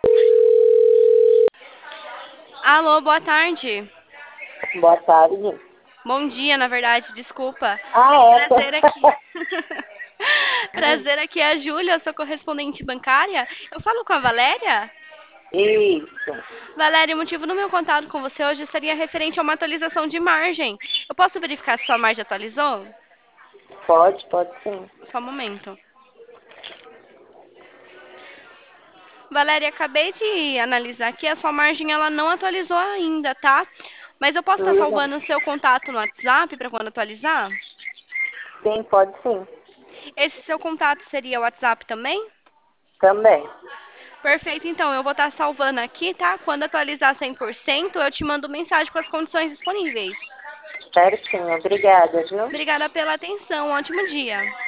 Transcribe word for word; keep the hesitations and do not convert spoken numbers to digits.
Alô, boa tarde. Boa tarde. Bom dia, na verdade, desculpa. Ah, é. tô- Prazer aqui. Prazer aqui é a Júlia, eu sou correspondente bancária. Eu falo com a Valéria? Isso. Valéria, o motivo do meu contato com você hoje seria referente a uma atualização de margem. Eu posso verificar se sua margem atualizou? Pode, pode sim. Só um momento. Valéria, acabei de analisar aqui, a sua margem ela não atualizou ainda, tá? Mas eu posso estar Uhum. salvando o seu contato no WhatsApp para quando atualizar? Sim, pode sim. Esse seu contato seria o WhatsApp também? Também. Perfeito, então eu vou estar salvando aqui, tá? Quando atualizar cem por cento, eu te mando mensagem com as condições disponíveis. Certinho. Obrigada, viu? Obrigada pela atenção, um ótimo dia.